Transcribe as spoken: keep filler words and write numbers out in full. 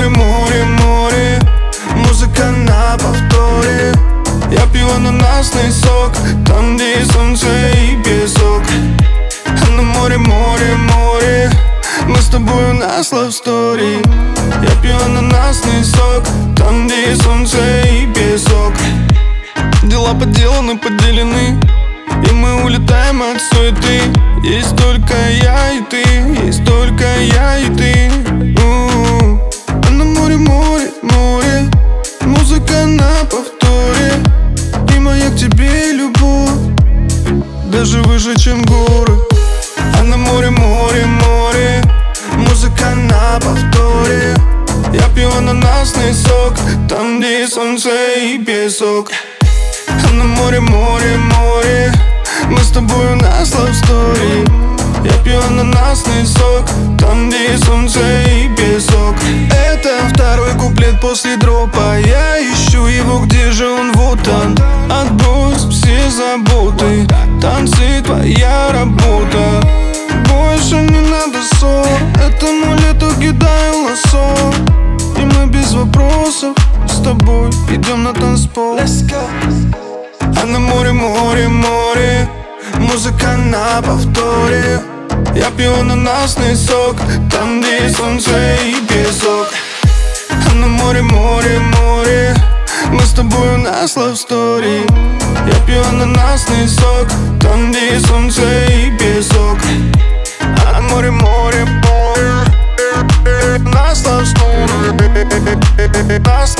море, море, море, музыка на повторе. Я пью ананасный сок, там, где солнце и песок. А на море, море, море, мы с тобой на love story. Я пью ананасный сок, там, где солнце и песок. Дела поделаны, поделены, и мы улетаем от суеты. Есть только я и ты, есть только я и ты. У-у-у. А на море, море, море, музыка на повторе. И моя к тебе любовь даже выше, чем горы. А на море, море, море, музыка на повторе. Я пью ананасный сок, там, где солнце и песок. А на море, море, море, мы с тобой на love story. Я пью ананасный сок, там, где солнце и песок. Это второй куплет после дропа. Я ищу его, где же он, вот он. Отбрось все заботы, танцы твоя работа. Больше не надо ссор, этому лету кидаю лассо. И мы без вопросов с тобой идем на танцпол. А на море, море, море, музыка на повторе. Я пью ананасный сок, там, где солнце и песок. А на море, море, море, мы с тобой на love story. Я пью ананасный сок, там, где солнце и песок. А на море, море, море, на love story.